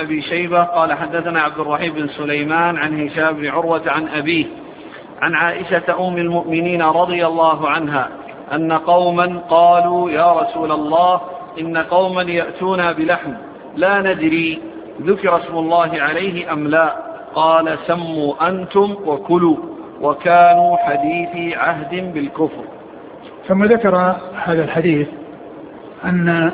أبي شيبة قال حدثنا عبد الرحيم بن سليمان عن هشام بن عروة عن أبيه عن عائشة أم المؤمنين رضي الله عنها أن قوما قالوا يا رسول الله إن قوما يأتون بلحم لا ندري ذكر اسم الله عليه أم لا، قال سموا أنتم وكلوا وكانوا حديثي عهد بالكفر. ثم ذكر هذا الحديث عن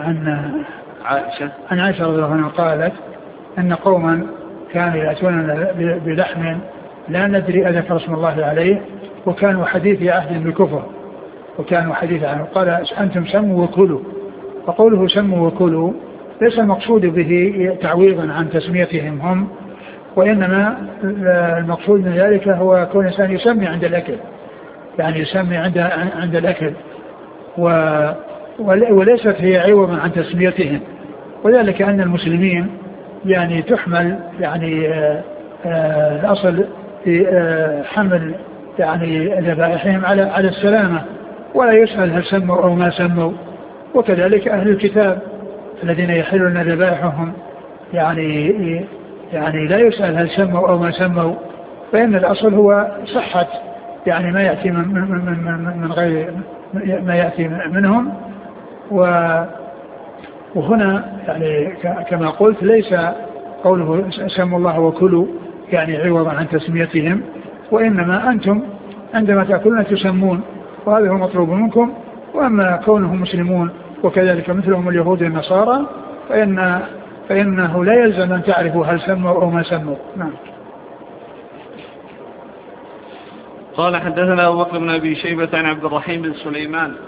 عائشة رضي الله عنها قالت أن قوما كانوا يأتون بلحم لا ندري أذكر اسم الله عليه وكانوا حديثي عهد بالكفر وكانوا حديث عنه. قال أنتم سموا وكلوا، فقوله سموا وكلوا ليس المقصود به تعويضا عن تسميتهم هم، وإنما المقصود من ذلك هو كون الإنسان يسمي عند الأكل، يعني يسمي عند الأكل وليست هي عوضا عن تسميتهم. وذلك أن المسلمين يعني تحمل يعني الأصل في حمل يعني ذبائحهم على السلامة، ولا يسأل هل سموا أو ما سموا. وكذلك أهل الكتاب الذين يحلون ذبائحهم يعني لا يسأل هل سموا أو ما سموا، فإن الأصل هو صحة يعني ما يأتي من غير ما يأتي منهم. وهنا يعني كما قلت ليس قوله سموا الله وكلوا يعني عوضا عن تسميتهم، وإنما أنتم عندما تأكلون تسمون، وهذا هو مطلوب منكم. وأما كونهم مسلمون وكذلك مثلهم اليهود والنصارى فإنه لا يلزم أن تعرفوا هل سموا أو ما سموا. نعم. قال حدثنا أبو بكر بن أبي شيبة عن عبد الرحيم بن سليمان